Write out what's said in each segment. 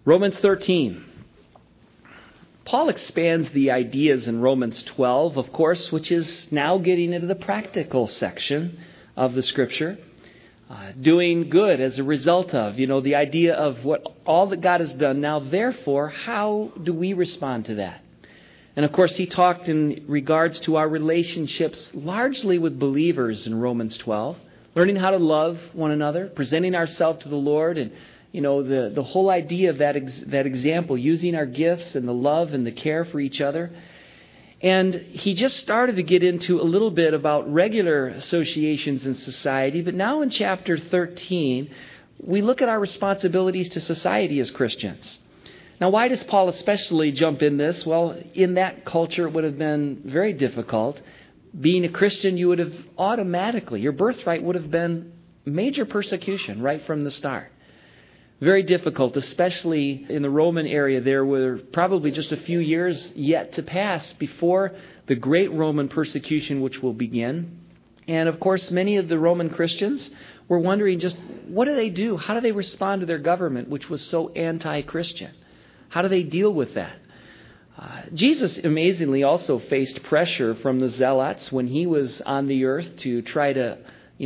Romans 13. Paul expands the ideas in Romans 12, of course, which is now getting into the practical section of the Scripture. Doing good as a result of, the idea of what all that God has done. Now, therefore, how do we respond to that? And of course, he talked in regards to our relationships largely with believers in Romans 12, learning how to love one another, presenting ourselves to the Lord, and the whole idea of that example, using our gifts and the love and the care for each other. And he just started to get into a little bit about regular associations in society. But now in chapter 13, we look at our responsibilities to society as Christians. Now, why does Paul especially jump in this? Well, in that culture, it would have been very difficult. Being a Christian, you would have automatically, your birthright would have been major persecution right from the start. Very difficult, especially in the Roman area. There were probably just a few years yet to pass before the great Roman persecution which will begin. And of course, many of the Roman Christians were wondering just, what do they do? How do they respond to their government, which was so anti-Christian? How do they deal with that? Jesus amazingly also faced pressure from the zealots when he was on the earth to try to,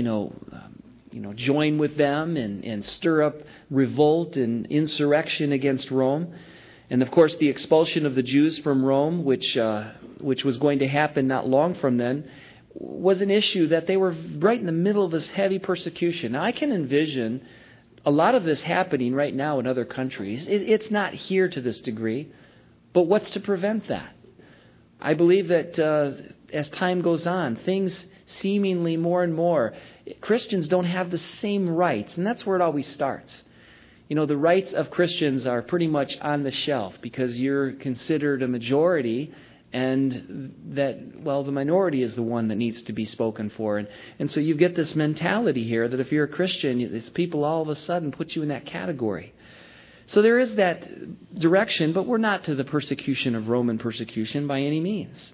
join with them and stir up revolt and insurrection against Rome. And of course, the expulsion of the Jews from Rome, which was going to happen not long from then, was an issue that they were right in the middle of this heavy persecution. Now, I can envision a lot of this happening right now in other countries. It's not here to this degree, but what's to prevent that? I believe that as time goes on, things seemingly more and more, Christians don't have the same rights, and that's where it always starts. The rights of Christians are pretty much on the shelf because you're considered a majority, and that, the minority is the one that needs to be spoken for. And so you get this mentality here that if you're a Christian, these people all of a sudden put you in that category. So there is that direction, but we're not to the persecution of Roman persecution by any means.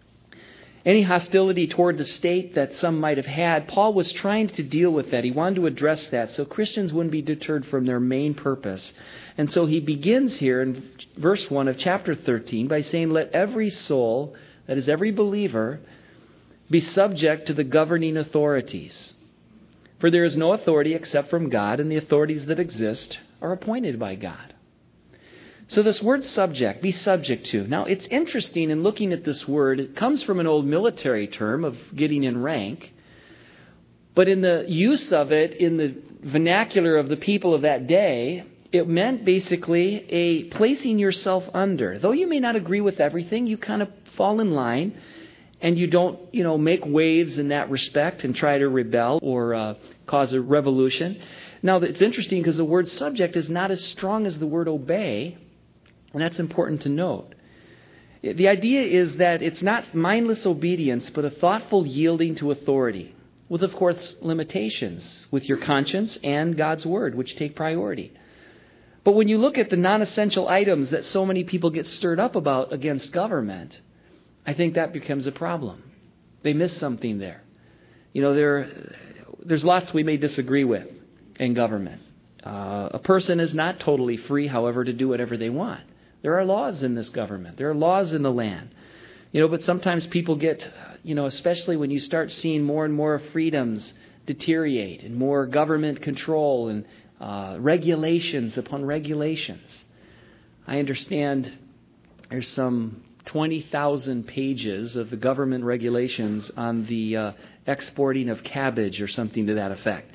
Any hostility toward the state that some might have had, Paul was trying to deal with that. He wanted to address that so Christians wouldn't be deterred from their main purpose. And so he begins here in verse 1 of chapter 13 by saying, "Let every soul, that is every believer, be subject to the governing authorities. For there is no authority except from God, and the authorities that exist are appointed by God." So this word subject, be subject to. Now, it's interesting in looking at this word. It comes from an old military term of getting in rank. But in the use of it, in the vernacular of the people of that day, it meant basically a placing yourself under. Though you may not agree with everything, you kind of fall in line and you don't, make waves in that respect and try to rebel or cause a revolution. Now, it's interesting because the word subject is not as strong as the word obey. And that's important to note. The idea is that it's not mindless obedience, but a thoughtful yielding to authority, with, of course, limitations with your conscience and God's word, which take priority. But when you look at the non-essential items that so many people get stirred up about against government, I think that becomes a problem. They miss something there. There's lots we may disagree with in government. A person is not totally free, however, to do whatever they want. There are laws in this government. There are laws in the land. But sometimes people get, especially when you start seeing more and more freedoms deteriorate and more government control and regulations upon regulations. I understand there's some 20,000 pages of the government regulations on the exporting of cabbage or something to that effect.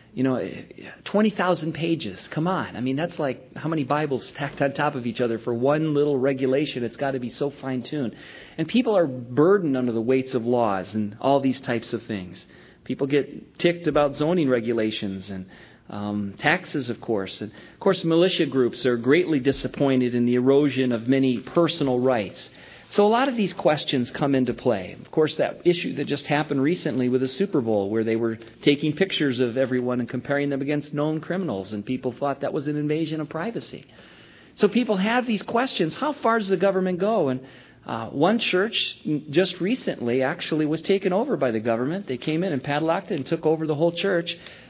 20,000 pages. Come on. I mean, that's like how many Bibles stacked on top of each other for one little regulation. It's got to be so fine-tuned. And people are burdened under the weights of laws and all these types of things. People get ticked about zoning regulations and taxes, of course. And, of course, militia groups are greatly disappointed in the erosion of many personal rights. So a lot of these questions come into play. Of course, that issue that just happened recently with the Super Bowl, where they were taking pictures of everyone and comparing them against known criminals, and people thought that was an invasion of privacy. So people have these questions. How far does the government go? And one church just recently actually was taken over by the government. They came in and padlocked it and took over the whole church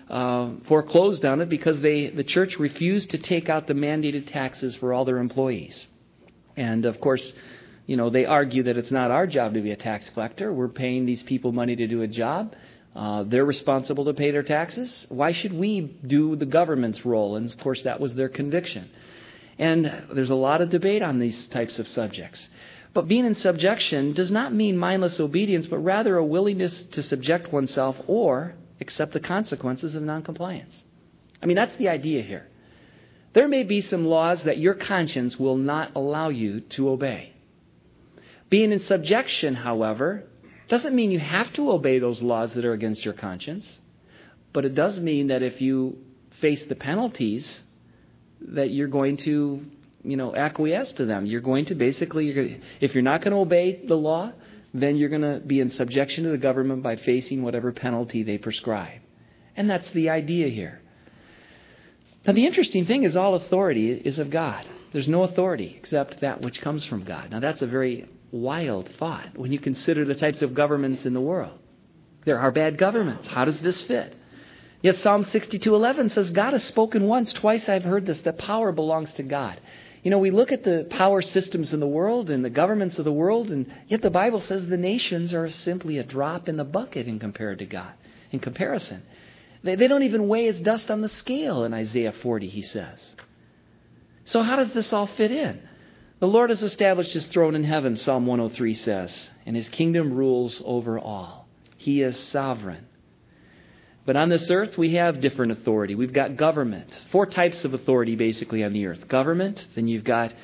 foreclosed on it because the church refused to take out the mandated taxes for all their employees. And of course, they argue that it's not our job to be a tax collector. We're paying these people money to do a job. They're responsible to pay their taxes. Why should we do the government's role? And of course, that was their conviction. And there's a lot of debate on these types of subjects. But being in subjection does not mean mindless obedience, but rather a willingness to subject oneself or accept the consequences of noncompliance. I mean, that's the idea here. There may be some laws that your conscience will not allow you to obey. Being in subjection, however, doesn't mean you have to obey those laws that are against your conscience. But it does mean that if you face the penalties, that you're going to, acquiesce to them. You're going to if you're not going to obey the law, then you're going to be in subjection to the government by facing whatever penalty they prescribe. And that's the idea here. Now, the interesting thing is all authority is of God. There's no authority except that which comes from God. Now, that's a very wild thought when you consider the types of governments in the world. There are bad governments. How does this fit? Yet Psalm 62:11 says, God has spoken once, twice I've heard this, that power belongs to God. We look at the power systems in the world and the governments of the world, and yet the Bible says the nations are simply a drop in the bucket in comparison. They don't even weigh as dust on the scale in Isaiah 40, he says. So how does this all fit in? The Lord has established his throne in heaven, Psalm 103 says, and his kingdom rules over all. He is sovereign. But on this earth, we have different authority. We've got government. 4 types of authority, basically, on the earth. Government, then you've got,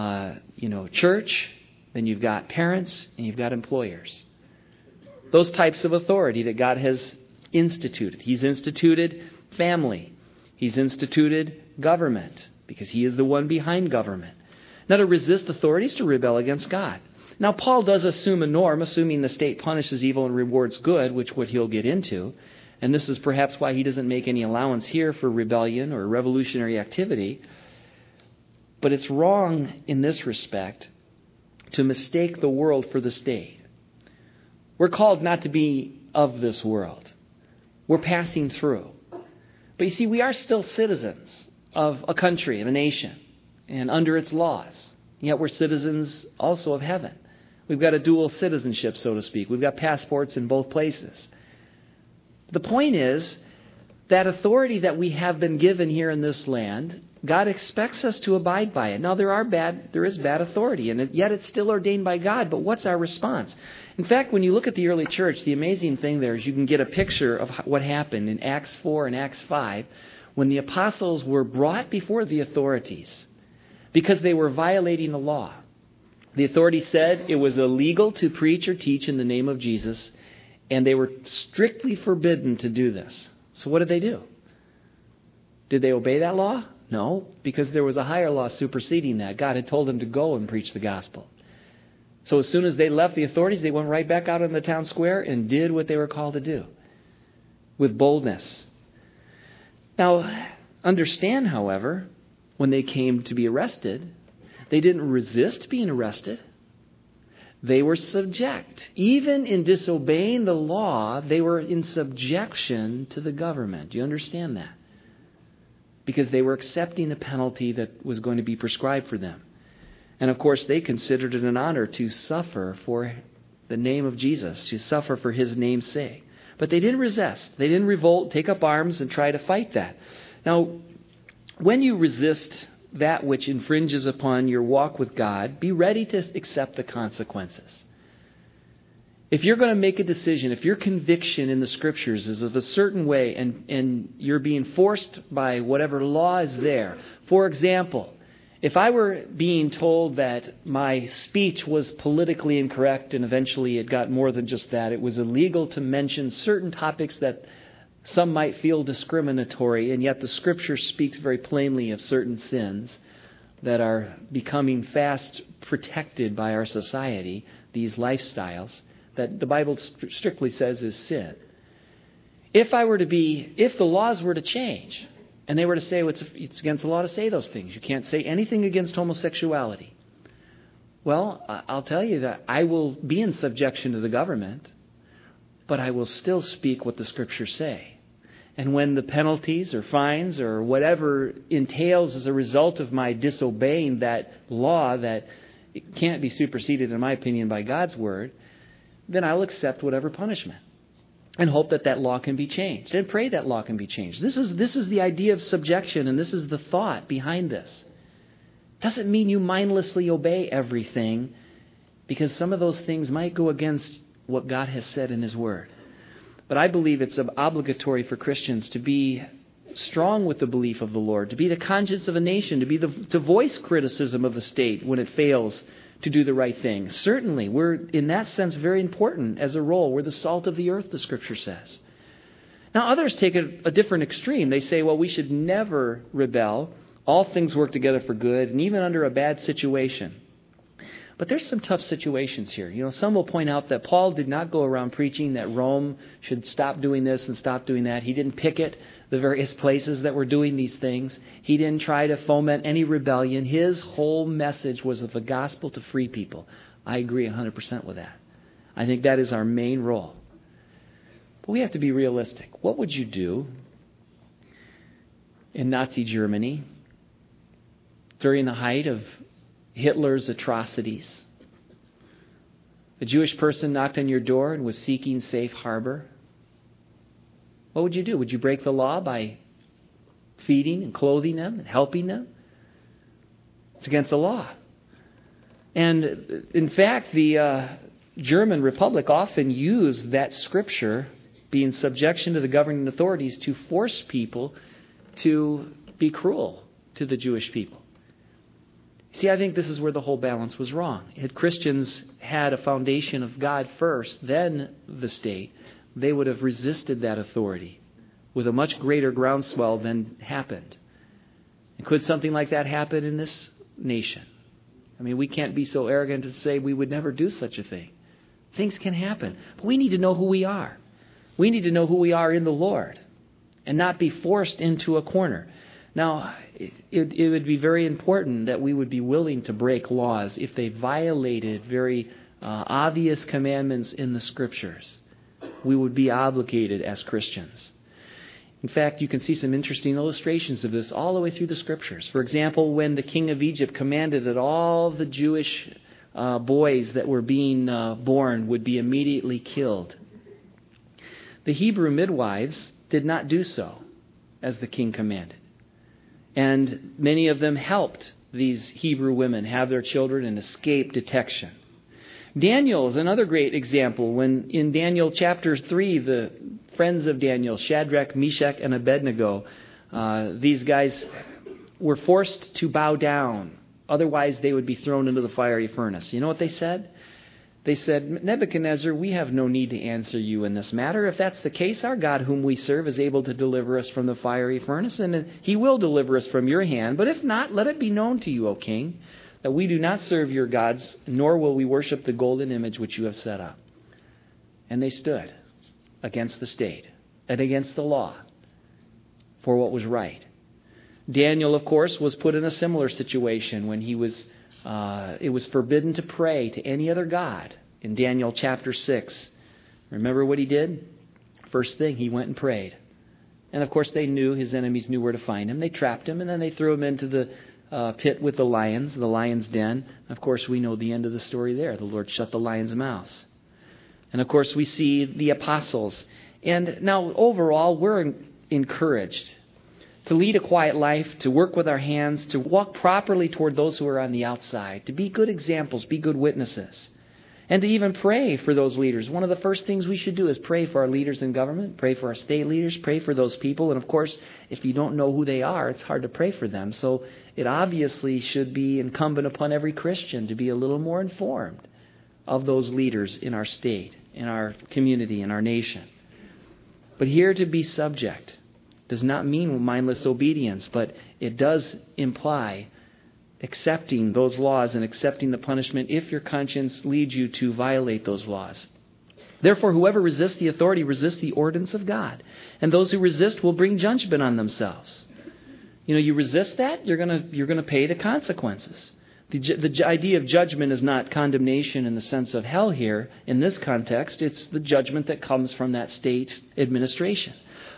church, then you've got parents, and you've got employers. Those types of authority that God has instituted. He's instituted family. He's instituted government, because he is the one behind government. Now, to resist authority is to rebel against God. Now, Paul does assume a norm, assuming the state punishes evil and rewards good, which what he'll get into. And this is perhaps why he doesn't make any allowance here for rebellion or revolutionary activity. But it's wrong in this respect to mistake the world for the state. We're called not to be of this world. We're passing through. But you see, we are still citizens of a country, of a nation, and under its laws. Yet we're citizens also of heaven. We've got a dual citizenship, so to speak. We've got passports in both places. The point is that authority that we have been given here in this land, God expects us to abide by it. Now, there is bad authority, and yet it's still ordained by God. But what's our response? In fact, when you look at the early church, the amazing thing there is you can get a picture of what happened in Acts 4 and Acts 5 when the apostles were brought before the authorities because they were violating the law. The authorities said it was illegal to preach or teach in the name of Jesus, and they were strictly forbidden to do this. So what did they do? Did they obey that law? No, because there was a higher law superseding that. God had told them to go and preach the gospel. So as soon as they left the authorities, they went right back out in the town square and did what they were called to do with boldness. Now, understand, however, when they came to be arrested, they didn't resist being arrested. They were subject. Even in disobeying the law, they were in subjection to the government. Do you understand that? Because they were accepting the penalty that was going to be prescribed for them. And of course, they considered it an honor to suffer for the name of Jesus, to suffer for his name's sake. But they didn't resist. They didn't revolt, take up arms, and try to fight that. Now, when you resist that which infringes upon your walk with God, be ready to accept the consequences. If you're going to make a decision, if your conviction in the Scriptures is of a certain way and you're being forced by whatever law is there, for example, if I were being told that my speech was politically incorrect and eventually it got more than just that, it was illegal to mention certain topics that some might feel discriminatory, and yet the Scripture speaks very plainly of certain sins that are becoming fast protected by our society, these lifestyles, that the Bible strictly says is sin. If the laws were to change, and they were to say it's against the law to say those things, you can't say anything against homosexuality. Well, I'll tell you that I will be in subjection to the government, but I will still speak what the Scriptures say. And when the penalties or fines or whatever entails as a result of my disobeying that law that it can't be superseded, in my opinion, by God's word, then I'll accept whatever punishment and hope that that law can be changed and pray that law can be changed. This is the idea of subjection, and this is the thought behind this. Doesn't mean you mindlessly obey everything, because some of those things might go against what God has said in His Word. But I believe it's obligatory for Christians to be strong with the belief of the Lord, to be the conscience of a nation, to voice criticism of the state when it fails to do the right thing. Certainly, we're in that sense very important as a role. We're the salt of the earth, the Scripture says. Now, others take a different extreme. They say, well, we should never rebel. All things work together for good, and even under a bad situation. But there's some tough situations here. Some will point out that Paul did not go around preaching that Rome should stop doing this and stop doing that. He didn't picket the various places that were doing these things. He didn't try to foment any rebellion. His whole message was of the gospel to free people. I agree 100% with that. I think that is our main role. But we have to be realistic. What would you do in Nazi Germany during the height of Hitler's atrocities? A Jewish person knocked on your door and was seeking safe harbor. What would you do? Would you break the law by feeding and clothing them and helping them? It's against the law. And in fact, the German Republic often used that scripture, being subjection to the governing authorities, to force people to be cruel to the Jewish people. See, I think this is where the whole balance was wrong. Had Christians had a foundation of God first, then the state, they would have resisted that authority with a much greater groundswell than happened. And could something like that happen in this nation? I mean, we can't be so arrogant to say we would never do such a thing. Things can happen. But we need to know who we are. We need to know who we are in the Lord and not be forced into a corner. Now, it would be very important that we would be willing to break laws if they violated very obvious commandments in the Scriptures. We would be obligated as Christians. In fact, you can see some interesting illustrations of this all the way through the Scriptures. For example, when the king of Egypt commanded that all the Jewish boys that were being born would be immediately killed, the Hebrew midwives did not do so as the king commanded. And many of them helped these Hebrew women have their children and escape detection. Daniel is another great example. When in Daniel chapter 3, the friends of Daniel, Shadrach, Meshach, and Abednego, these guys were forced to bow down. Otherwise, they would be thrown into the fiery furnace. You know what they said? They said, Nebuchadnezzar, we have no need to answer you in this matter. If that's the case, our God whom we serve is able to deliver us from the fiery furnace, and He will deliver us from your hand. But if not, let it be known to you, O king, that we do not serve your gods, nor will we worship the golden image which you have set up. And they stood against the state and against the law for what was right. Daniel, of course, was put in a similar situation when he was it was forbidden to pray to any other god in Daniel chapter 6. Remember what he did? First thing, he went and prayed. And of course, they knew, his enemies knew where to find him. They trapped him, and then they threw him into the pit with the lion's den. Of course, we know the end of the story there. The Lord shut the lions' mouths. And of course, we see the apostles. And now, overall, we're encouraged to lead a quiet life, to work with our hands, to walk properly toward those who are on the outside, to be good examples, be good witnesses, and to even pray for those leaders. One of the first things we should do is pray for our leaders in government, pray for our state leaders, pray for those people. And of course, if you don't know who they are, it's hard to pray for them. So it obviously should be incumbent upon every Christian to be a little more informed of those leaders in our state, in our community, in our nation. But here, to be subject does not mean mindless obedience, but it does imply accepting those laws and accepting the punishment if your conscience leads you to violate those laws. Therefore, whoever resists the authority resists the ordinance of God, and those who resist will bring judgment on themselves. You resist that, you're going to pay the consequences. The idea of judgment is not condemnation in the sense of hell here. In this context, it's the judgment that comes from that state administration.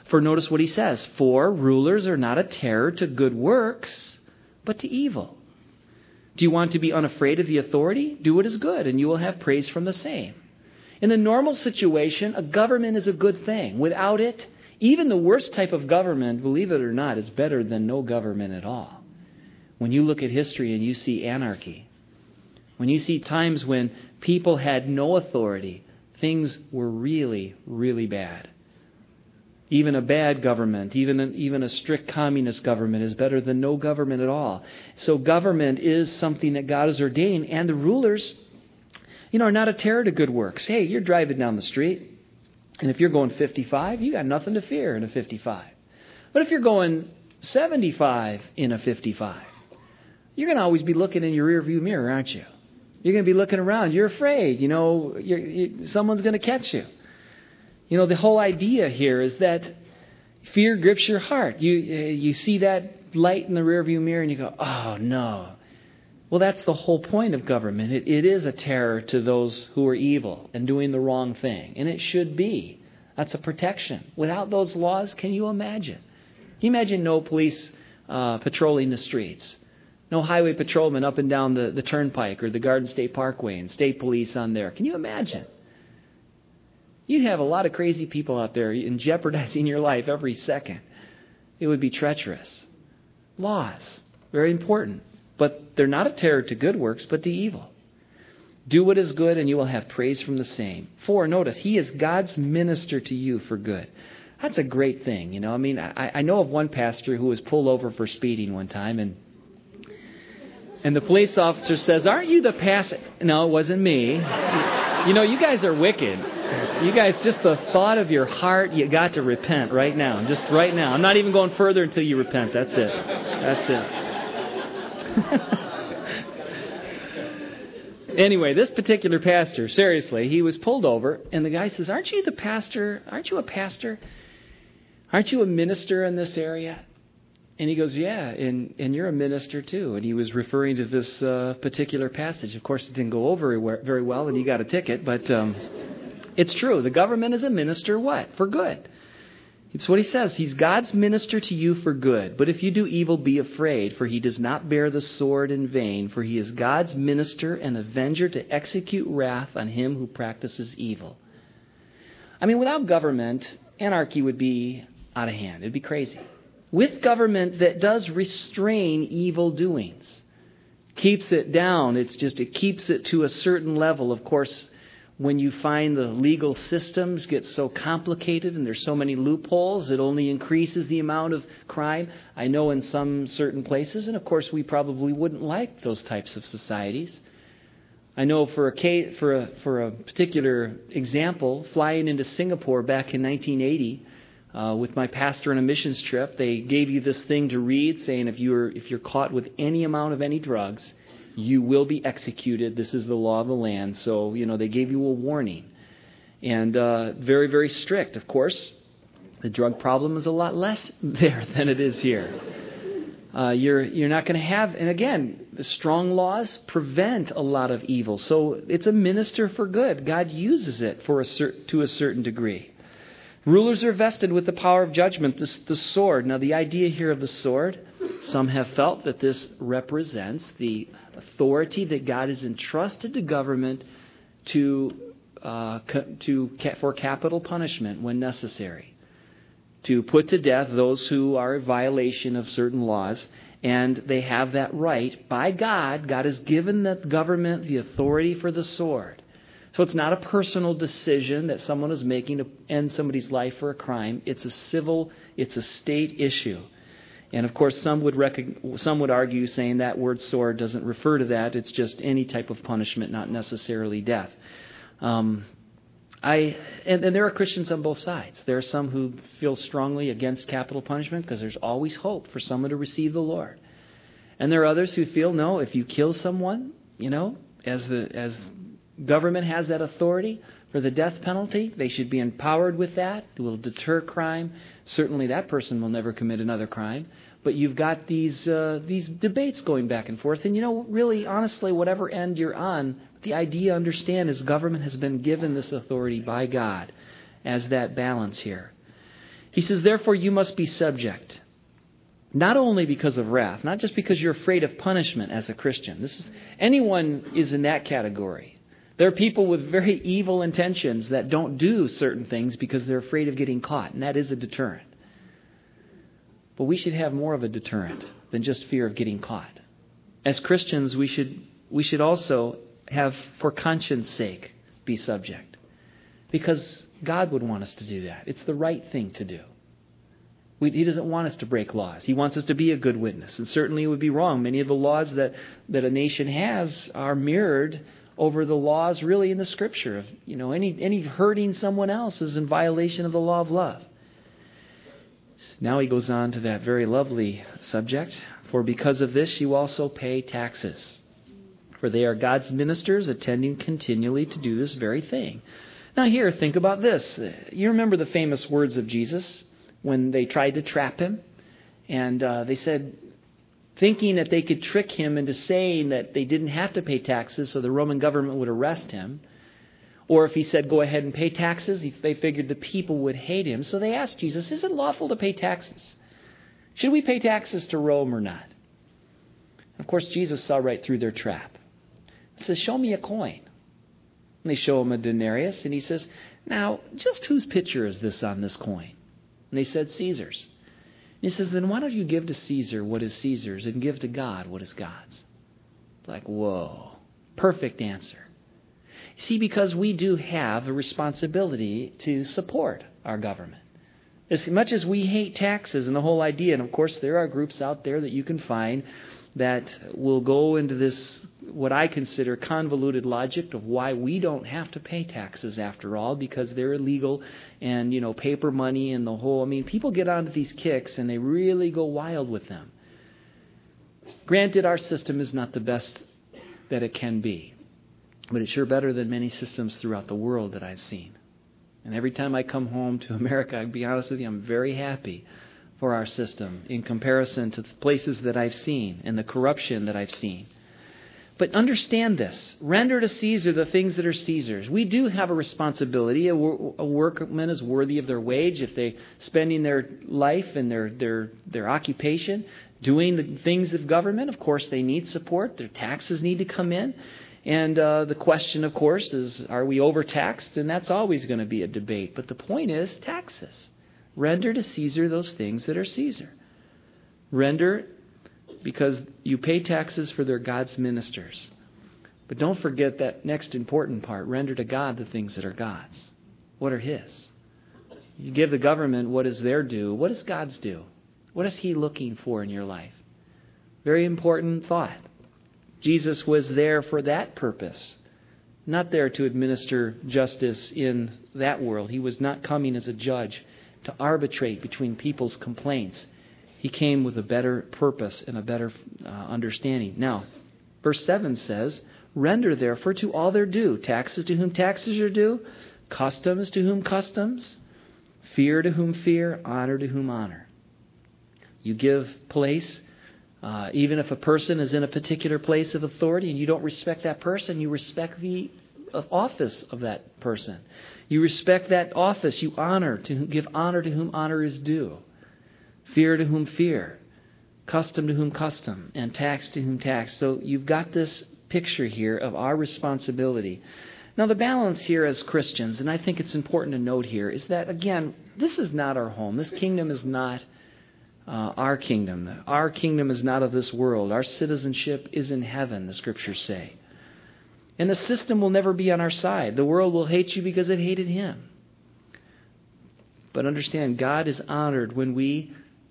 For notice what he says, for rulers are not a terror to good works, but to evil. Do you want to be unafraid of the authority? Do what is good, and you will have praise from the same. In the normal situation, a government is a good thing. Without it, even the worst type of government, believe it or not, is better than no government at all. When you look at history and you see anarchy, when you see times when people had no authority, things were really, really bad. Even a bad government, even a strict communist government is better than no government at all. So government is something that God has ordained, and the rulers, are not a terror to good works. Hey, you're driving down the street, and if you're going 55, you got nothing to fear in a 55. But if you're going 75 in a 55, you're going to always be looking in your rearview mirror, aren't you? You're going to be looking around. You're afraid, someone's going to catch you. The whole idea here is that fear grips your heart. You see that light in the rearview mirror and you go, oh no. Well, that's the whole point of government. It is a terror to those who are evil and doing the wrong thing. And it should be. That's a protection. Without those laws, can you imagine? Can you imagine no police patrolling the streets? No highway patrolmen up and down the turnpike or the Garden State Parkway and state police on there. Can you imagine? You'd have a lot of crazy people out there and jeopardizing your life every second. It would be treacherous. Laws, very important. But they're not a terror to good works, but to evil. Do what is good and you will have praise from the same. 4, notice, he is God's minister to you for good. That's a great thing. I know of one pastor who was pulled over for speeding one time, and the police officer says, aren't you the pastor? No, it wasn't me. You guys are wicked. You guys, just the thought of your heart, you got to repent right now. Just right now. I'm not even going further until you repent. That's it. That's it. Anyway, this particular pastor, seriously, he was pulled over, and the guy says, aren't you the pastor? Aren't you a pastor? Aren't you a minister in this area? And he goes, yeah, and you're a minister too. And he was referring to this particular passage. Of course, it didn't go over very well, and he got a ticket, but it's true. The government is a minister, what? For good. It's what he says. He's God's minister to you for good. But if you do evil, be afraid, for he does not bear the sword in vain, for he is God's minister and avenger to execute wrath on him who practices evil. Without government, anarchy would be out of hand. It'd be crazy. With government that does restrain evil doings, keeps it down, it keeps it to a certain level. Of course, when you find the legal systems get so complicated and there's so many loopholes, it only increases the amount of crime. I know in some certain places, and of course we probably wouldn't like those types of societies. I know for a particular example, flying into Singapore back in 1980 with my pastor on a missions trip, they gave you this thing to read saying if you're caught with any amount of any drugs, you will be executed. This is the law of the land. So, they gave you a warning. And very, very strict. Of course, the drug problem is a lot less there than it is here. You're not going to have, and again, the strong laws prevent a lot of evil. So it's a minister for good. God uses it to a certain degree. Rulers are vested with the power of judgment, the sword. Now, the idea here of the sword, some have felt that this represents the authority that God has entrusted to government for capital punishment when necessary, to put to death those who are in violation of certain laws, and they have that right by God. God has given the government the authority for the sword. So it's not a personal decision that someone is making to end somebody's life for a crime. It's a state issue. And of course, some would argue saying that word sword doesn't refer to that. It's just any type of punishment, not necessarily death. And there are Christians on both sides. There are some who feel strongly against capital punishment because there's always hope for someone to receive the Lord. And there are others who feel, no, if you kill someone, as government has that authority for the death penalty, they should be empowered with that. It will deter crime. Certainly that person will never commit another crime. But you've got these debates going back and forth. And really, honestly, whatever end you're on, the idea, understand, is government has been given this authority by God as that balance here. He says, therefore you must be subject. Not only because of wrath, not just because you're afraid of punishment as a Christian. Anyone is in that category. There are people with very evil intentions that don't do certain things because they're afraid of getting caught, and that is a deterrent. But we should have more of a deterrent than just fear of getting caught. As Christians, we should also have, for conscience sake, be subject. Because God would want us to do that. It's the right thing to do. He doesn't want us to break laws. He wants us to be a good witness. And certainly it would be wrong. Many of the laws that a nation has are mirrored over the laws really in the Scripture. Any hurting someone else is in violation of the law of love. Now he goes on to that very lovely subject. For because of this you also pay taxes. For they are God's ministers, attending continually to do this very thing. Now here, think about this. You remember the famous words of Jesus when they tried to trap him? And they said, thinking that they could trick him into saying that they didn't have to pay taxes so the Roman government would arrest him. Or if he said, go ahead and pay taxes, they figured the people would hate him. So they asked Jesus, is it lawful to pay taxes? Should we pay taxes to Rome or not? Of course, Jesus saw right through their trap. He says, show me a coin. And they show him a denarius, and he says, now, just whose picture is this on this coin? And they said, Caesar's. And he says, then why don't you give to Caesar what is Caesar's and give to God what is God's? It's like, whoa, perfect answer. See, because we do have a responsibility to support our government. As much as we hate taxes and the whole idea, and of course there are groups out there that you can find that will go into this, what I consider convoluted logic of why we don't have to pay taxes after all, because they're illegal and, paper money and the whole, people get onto these kicks and they really go wild with them. Granted, our system is not the best that it can be, but it's sure better than many systems throughout the world that I've seen. And every time I come home to America, I'll be honest with you, I'm very happy for our system in comparison to the places that I've seen and the corruption that I've seen. But understand this. Render to Caesar the things that are Caesar's. We do have a responsibility. A workman is worthy of their wage if they're spending their life and their occupation doing the things of government. Of course, they need support. Their taxes need to come in. And the question, of course, is, are we overtaxed? And that's always going to be a debate. But the point is, taxes. Render to Caesar those things that are Caesar. Render because you pay taxes for their God's ministers. But don't forget that next important part. Render to God the things that are God's. What are His? You give the government what is their due. What is God's due? What is He looking for in your life? Very important thought. Jesus was there for that purpose, not there to administer justice in that world. He was not coming as a judge to arbitrate between people's complaints. He came with a better purpose and a better understanding. Now, verse 7 says, render therefore to all their due, taxes to whom taxes are due, customs to whom customs, fear to whom fear, honor to whom honor. You give place. Even if a person is in a particular place of authority and you don't respect that person, you respect the office of that person. You respect that office. You give honor to whom honor is due. Fear to whom fear. Custom to whom custom. And tax to whom tax. So you've got this picture here of our responsibility. Now the balance here as Christians, and I think it's important to note here, is that, again, this is not our home. This kingdom is not our kingdom. Our kingdom is not of this world. Our citizenship is in heaven, the Scriptures say. And the system will never be on our side. The world will hate you because it hated Him. But understand, God is honored when we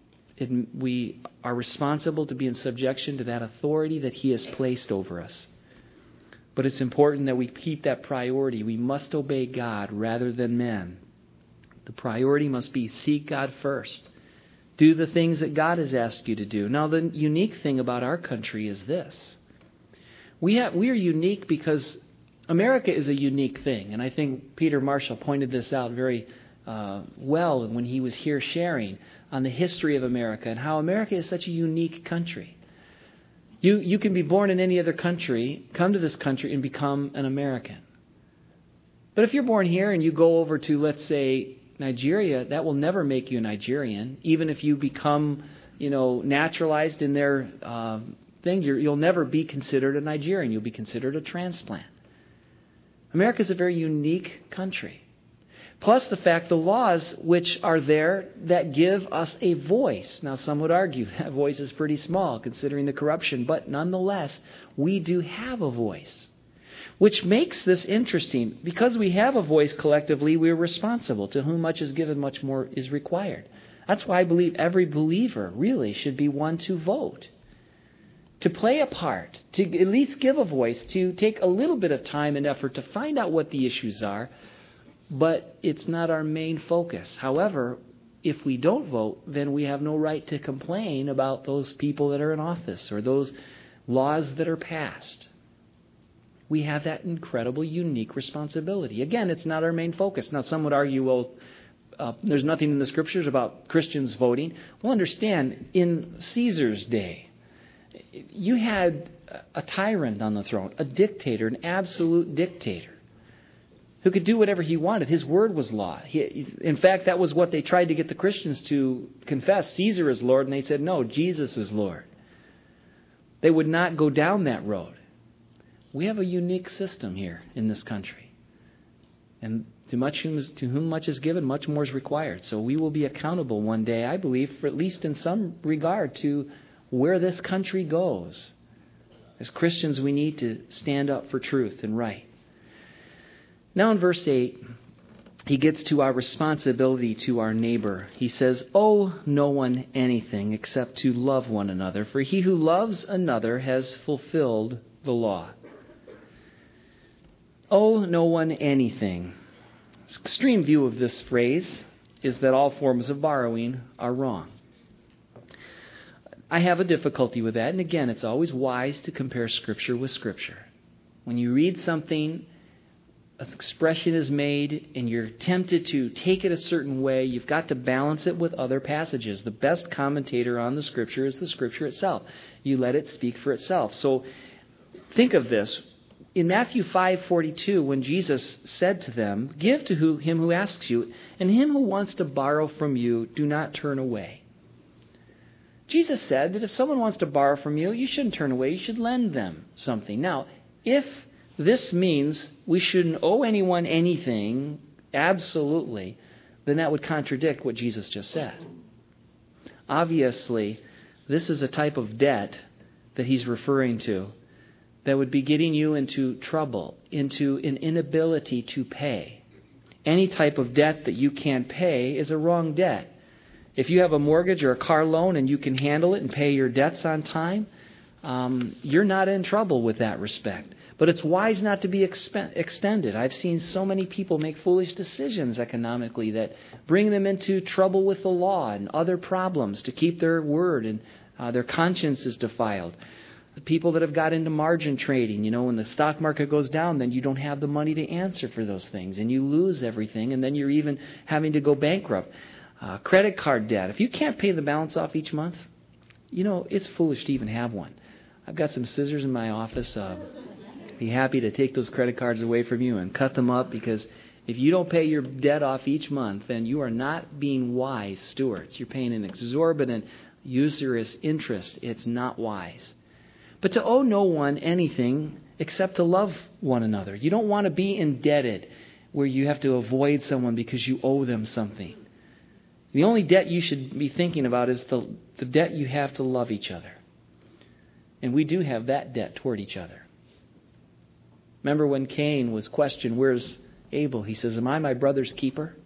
are responsible to be in subjection to that authority that He has placed over us. But it's important that we keep that priority. We must obey God rather than men. The priority must be seek God first. Do the things that God has asked you to do. Now, the unique thing about our country is this. We are unique because America is a unique thing. And I think Peter Marshall pointed this out very well when he was here sharing on the history of America and how America is such a unique country. You can be born in any other country, come to this country and become an American. But if you're born here and you go over to, let's say, Nigeria, that will never make you a Nigerian. Even if you become, naturalized in their thing, you'll never be considered a Nigerian. You'll be considered a transplant. America is a very unique country. Plus the fact the laws which are there that give us a voice. Now some would argue that voice is pretty small considering the corruption, but nonetheless, we do have a voice. Which makes this interesting. Because we have a voice collectively, we are responsible. To whom much is given, much more is required. That's why I believe every believer really should be one to vote. To play a part, to at least give a voice, to take a little bit of time and effort to find out what the issues are. But it's not our main focus. However, if we don't vote, then we have no right to complain about those people that are in office or those laws that are passed. We have that incredible, unique responsibility. Again, it's not our main focus. Now, some would argue, well, there's nothing in the Scriptures about Christians voting. Well, understand, in Caesar's day, you had a tyrant on the throne, a dictator, an absolute dictator, who could do whatever he wanted. His word was law. In fact, that was what they tried to get the Christians to confess. Caesar is Lord, and they said, no, Jesus is Lord. They would not go down that road. We have a unique system here in this country. And to whom much is given, much more is required. So we will be accountable one day, I believe, for at least in some regard to where this country goes. As Christians, we need to stand up for truth and right. Now in verse 8, he gets to our responsibility to our neighbor. He says, owe no one anything except to love one another, for he who loves another has fulfilled the law. Owe no one anything. The extreme view of this phrase is that all forms of borrowing are wrong. I have a difficulty with that, and again, it's always wise to compare Scripture with Scripture. When you read something, an expression is made and you're tempted to take it a certain way, you've got to balance it with other passages. The best commentator on the Scripture is the Scripture itself. You let it speak for itself. So think of this. In Matthew 5:42, when Jesus said to them, give to him who asks you, and him who wants to borrow from you, do not turn away. Jesus said that if someone wants to borrow from you, you shouldn't turn away. You should lend them something. Now, if this means we shouldn't owe anyone anything, absolutely, then that would contradict what Jesus just said. Obviously, this is a type of debt that he's referring to that would be getting you into trouble, into an inability to pay. Any type of debt that you can't pay is a wrong debt. If you have a mortgage or a car loan and you can handle it and pay your debts on time, you're not in trouble with that respect. But it's wise not to be extended. I've seen so many people make foolish decisions economically that bring them into trouble with the law and other problems to keep their word, and their conscience is defiled. The people that have got into margin trading, when the stock market goes down, then you don't have the money to answer for those things and you lose everything, and then you're even having to go bankrupt. Credit card debt. If you can't pay the balance off each month, it's foolish to even have one. I've got some scissors in my office. Be happy to take those credit cards away from you and cut them up, because if you don't pay your debt off each month, then you are not being wise stewards. You're paying an exorbitant, usurious interest. It's not wise. But to owe no one anything except to love one another. You don't want to be indebted where you have to avoid someone because you owe them something. The only debt you should be thinking about is the debt you have to love each other. And we do have that debt toward each other. Remember when Cain was questioned, where's Abel? He says, am I my brother's keeper?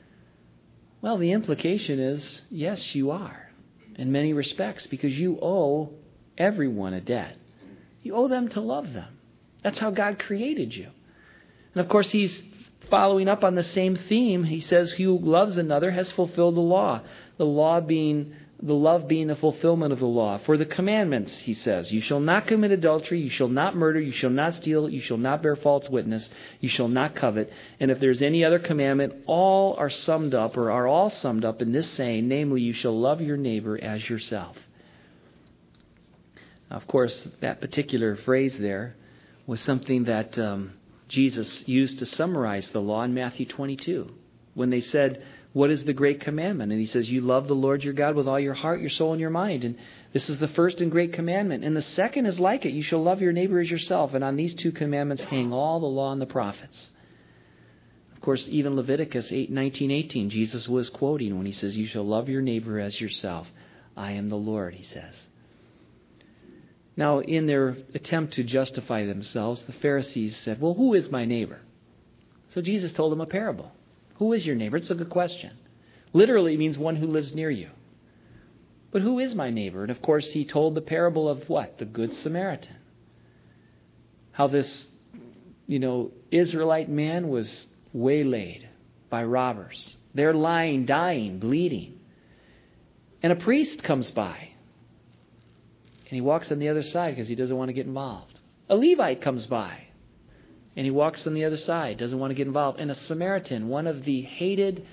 Well, the implication is, yes, you are, in many respects, because you owe everyone a debt. You owe them to love them. That's how God created you. And of course, he's following up on the same theme. He says, who loves another has fulfilled the law. The love being the fulfillment of the law. For the commandments, he says, you shall not commit adultery, you shall not murder, you shall not steal, you shall not bear false witness, you shall not covet. And if there's any other commandment, all are summed up in this saying, namely, you shall love your neighbor as yourself. Now, of course, that particular phrase there was something that Jesus used to summarize the law in Matthew 22. When they said, what is the great commandment? And he says, you love the Lord your God with all your heart, your soul, and your mind. And this is the first and great commandment. And the second is like it. You shall love your neighbor as yourself. And on these two commandments hang all the law and the prophets. Of course, even Leviticus 19:18, Jesus was quoting when he says, you shall love your neighbor as yourself. I am the Lord, he says. Now, in their attempt to justify themselves, the Pharisees said, well, who is my neighbor? So Jesus told them a parable. Who is your neighbor? It's a good question. Literally, it means one who lives near you. But who is my neighbor? And of course, he told the parable of what? The Good Samaritan. How this, Israelite man was waylaid by robbers. They're lying, dying, bleeding. And a priest comes by. And he walks on the other side because he doesn't want to get involved. A Levite comes by. And he walks on the other side, doesn't want to get involved. And a Samaritan, one of the hated,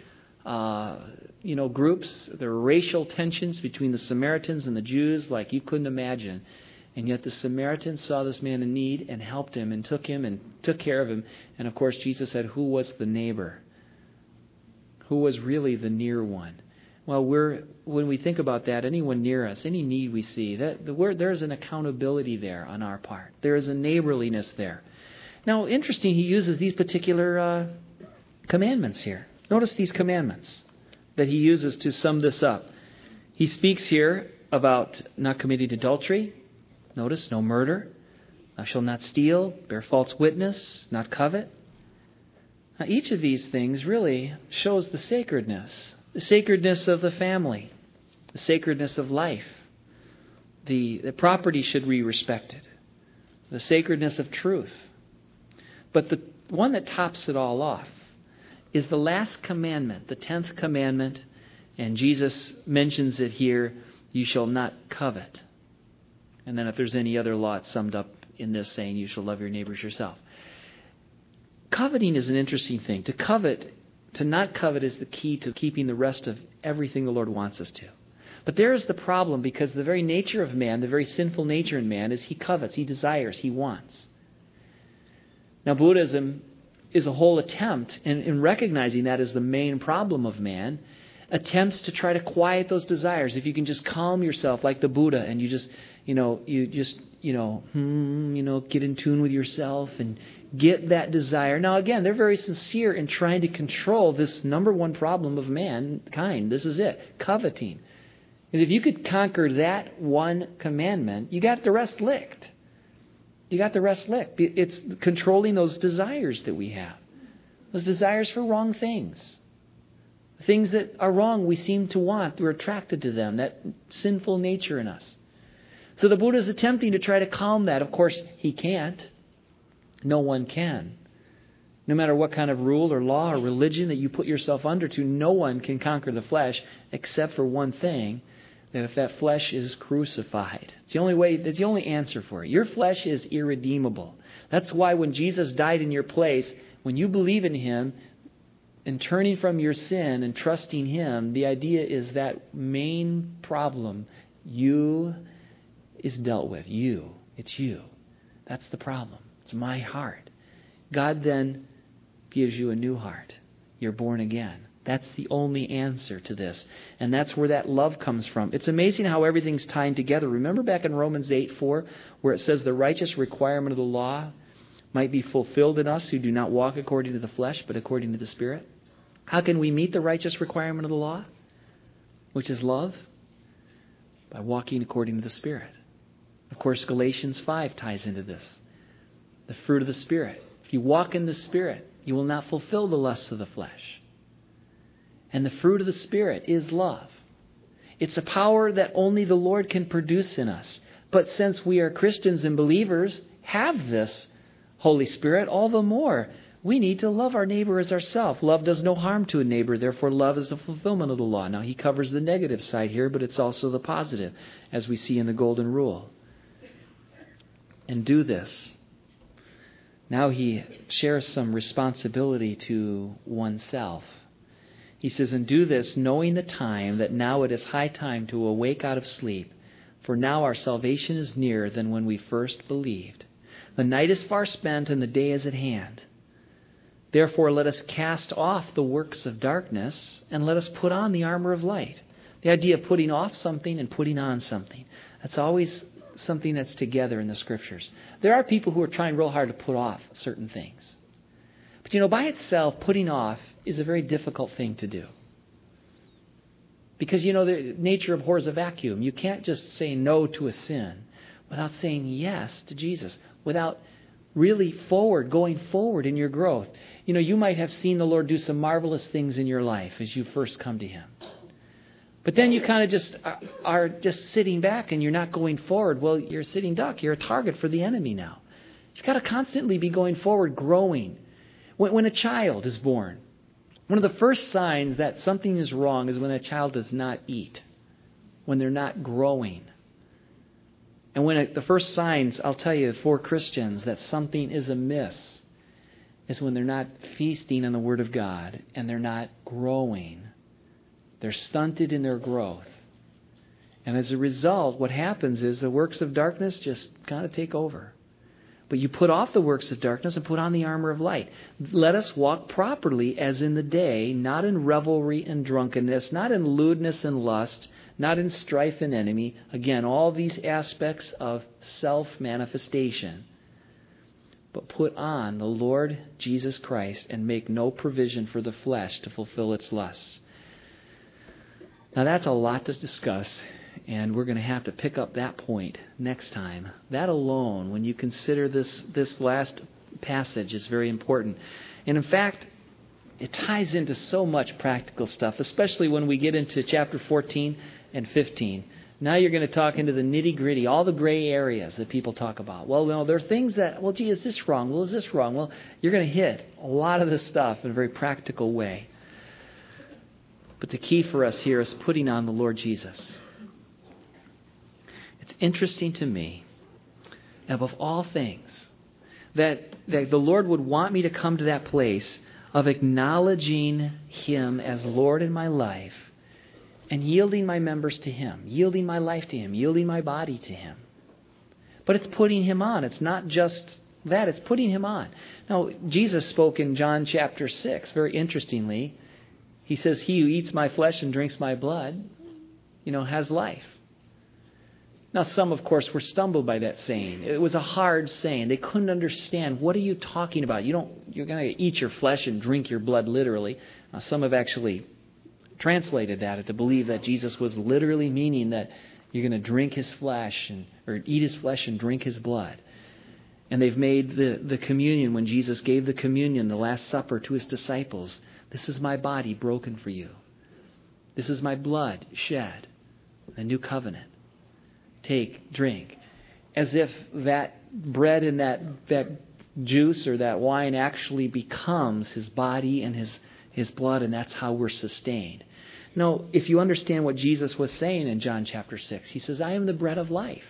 groups. There were racial tensions between the Samaritans and the Jews like you couldn't imagine. And yet the Samaritans saw this man in need and helped him and took care of him. And of course, Jesus said, who was the neighbor? Who was really the near one? Well, when we think about that, anyone near us, any need we see, there's an accountability there on our part. There is a neighborliness there. Now, interesting, he uses these particular commandments here. Notice these commandments that he uses to sum this up. He speaks here about not committing adultery. Notice, no murder. Thou shalt not steal, bear false witness, not covet. Now, each of these things really shows the sacredness of the family, the sacredness of life. The property should be respected, the sacredness of truth. But the one that tops it all off is the last commandment, the 10th commandment, and Jesus mentions it here, you shall not covet. And then if there's any other law, it's summed up in this saying, you shall love your neighbors yourself. Coveting is an interesting thing. To not covet is the key to keeping the rest of everything the Lord wants us to. But there is the problem, because the very nature of man, the very sinful nature in man, is he covets, he desires, he wants. Now, Buddhism is a whole attempt, in recognizing that as the main problem of man, attempts to try to quiet those desires. If you can just calm yourself like the Buddha, and you just get in tune with yourself and get that desire. Now, again, they're very sincere in trying to control this number one problem of mankind. This is it, coveting. Because if you could conquer that one commandment, you got the rest licked. It's controlling those desires that we have. Those desires for wrong things. Things that are wrong we seem to want. We're attracted to them. That sinful nature in us. So the Buddha is attempting to try to calm that. Of course, he can't. No one can. No matter what kind of rule or law or religion that you put yourself under to, no one can conquer the flesh except for one thing, that if that flesh is crucified. It's the only way, that's the only answer for it. Your flesh is irredeemable. That's why when Jesus died in your place, when you believe in him and turning from your sin and trusting him, the idea is that main problem, is dealt with. It's you. That's the problem. It's my heart. God then gives you a new heart. You're born again. That's the only answer to this. And that's where that love comes from. It's amazing how everything's tied together. Remember back in Romans 8:4, where it says the righteous requirement of the law might be fulfilled in us who do not walk according to the flesh, but according to the Spirit? How can we meet the righteous requirement of the law, which is love? By walking according to the Spirit. Of course, Galatians 5 ties into this. The fruit of the Spirit. If you walk in the Spirit, you will not fulfill the lusts of the flesh. And the fruit of the Spirit is love. It's a power that only the Lord can produce in us. But since we are Christians and believers, have this Holy Spirit, all the more we need to love our neighbor as ourselves. Love does no harm to a neighbor. Therefore, love is the fulfillment of the law. Now, he covers the negative side here, but it's also the positive, as we see in the Golden Rule. And do this. Now he shares some responsibility to oneself. He says, and do this, knowing the time, that now it is high time to awake out of sleep. For now our salvation is nearer than when we first believed. The night is far spent and the day is at hand. Therefore, let us cast off the works of darkness and let us put on the armor of light. The idea of putting off something and putting on something. That's always something that's together in the Scriptures. There are people who are trying real hard to put off certain things. But by itself, putting off is a very difficult thing to do. Because, the nature abhors a vacuum. You can't just say no to a sin without saying yes to Jesus, without really going forward in your growth. You might have seen the Lord do some marvelous things in your life as you first come to Him. But then you kind of just are just sitting back and you're not going forward. Well, you're a sitting duck. You're a target for the enemy now. You've got to constantly be going forward, growing. When a child is born, one of the first signs that something is wrong is when a child does not eat, when they're not growing. And the first signs, I'll tell you, for Christians that something is amiss is when they're not feasting on the Word of God and they're not growing. They're stunted in their growth. And as a result, what happens is the works of darkness just kind of take over. But you put off the works of darkness and put on the armor of light. Let us walk properly as in the day, not in revelry and drunkenness, not in lewdness and lust, not in strife and enemy. Again, all these aspects of self-manifestation. But put on the Lord Jesus Christ and make no provision for the flesh to fulfill its lusts. Now that's a lot to discuss, and we're going to have to pick up that point next time. That alone, when you consider this last passage, is very important. And in fact, it ties into so much practical stuff, especially when we get into chapter 14 and 15. Now you're going to talk into the nitty-gritty, all the gray areas that people talk about. Well, there are things that, is this wrong? Well, is this wrong? Well, you're going to hit a lot of this stuff in a very practical way. But the key for us here is putting on the Lord Jesus. It's interesting to me, above all things, that the Lord would want me to come to that place of acknowledging Him as Lord in my life and yielding my members to Him, yielding my life to Him, yielding my body to Him. But it's putting Him on. It's not just that. It's putting Him on. Now, Jesus spoke in John chapter 6, very interestingly. He says, he who eats my flesh and drinks my blood, has life. Now, some, of course, were stumbled by that saying. It was a hard saying. They couldn't understand. What are you talking about? You're going to eat your flesh and drink your blood literally. Now, some have actually translated that to believe that Jesus was literally meaning that you're going to drink His flesh or eat His flesh and drink His blood. And they've made the communion, when Jesus gave the communion, the Last Supper, to His disciples. This is my body broken for you. This is my blood shed. The new covenant. Take, drink. As if that bread and that juice or that wine actually becomes His body and His blood, and that's how we're sustained. No, if you understand what Jesus was saying in John chapter 6, He says, I am the bread of life.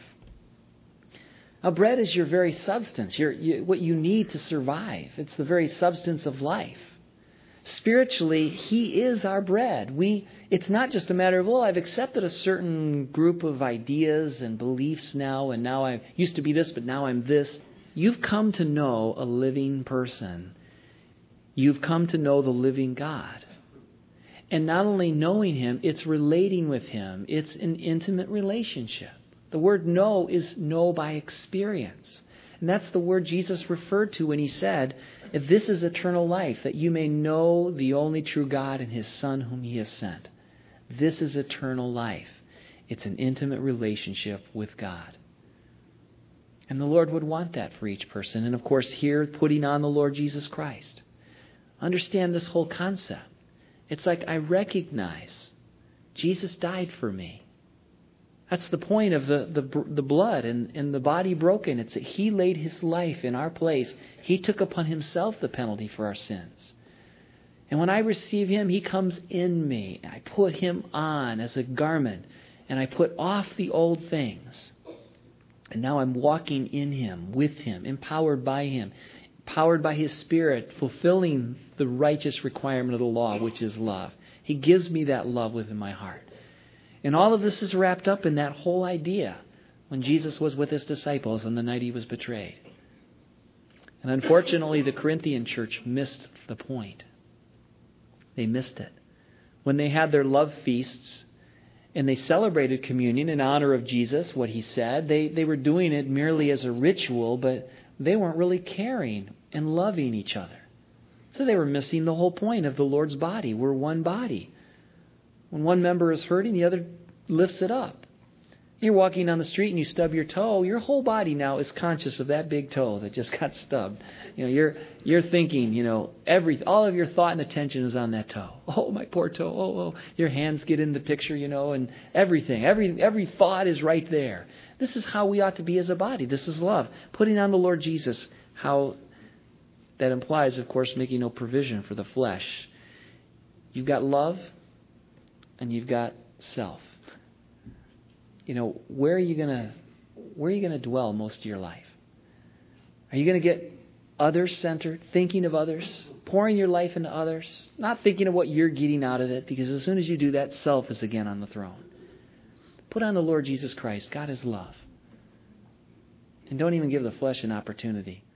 Now, bread is your very substance, what you need to survive. It's the very substance of life. Spiritually, He is our bread. It's not just a matter of, I've accepted a certain group of ideas and beliefs now, and now I used to be this, but now I'm this. You've come to know a living person. You've come to know the living God. And not only knowing Him, it's relating with Him. It's an intimate relationship. The word know is know by experience. And that's the word Jesus referred to when He said, if this is eternal life, that you may know the only true God and His Son whom He has sent. This is eternal life. It's an intimate relationship with God. And the Lord would want that for each person. And of course, here, putting on the Lord Jesus Christ. Understand this whole concept. It's like I recognize Jesus died for me. That's the point of the blood and the body broken. It's that He laid His life in our place. He took upon Himself the penalty for our sins. And when I receive Him, He comes in me. I put Him on as a garment. And I put off the old things. And now I'm walking in Him, with Him, empowered by Him, empowered by His Spirit, fulfilling the righteous requirement of the law, which is love. He gives me that love within my heart. And all of this is wrapped up in that whole idea when Jesus was with His disciples on the night He was betrayed. And unfortunately, the Corinthian church missed the point. They missed it. When they had their love feasts and they celebrated communion in honor of Jesus, what he said, they were doing it merely as a ritual, but they weren't really caring and loving each other. So they were missing the whole point of the Lord's body. We're one body. When one member is hurting, the other lifts it up. You're walking down the street and you stub your toe, your whole body now is conscious of that big toe that just got stubbed. You're thinking, all of your thought and attention is on that toe. Oh, my poor toe. Oh. Your hands get in the picture, and everything. Every thought is right there. This is how we ought to be as a body. This is love. Putting on the Lord Jesus. How that implies, of course, making no provision for the flesh. You've got love and you've got self. Where are you going to dwell most of your life? Are you going to get others-centered, thinking of others, pouring your life into others, not thinking of what you're getting out of it? Because as soon as you do that, self is again on the throne. Put on the Lord Jesus Christ. God is love. And don't even give the flesh an opportunity.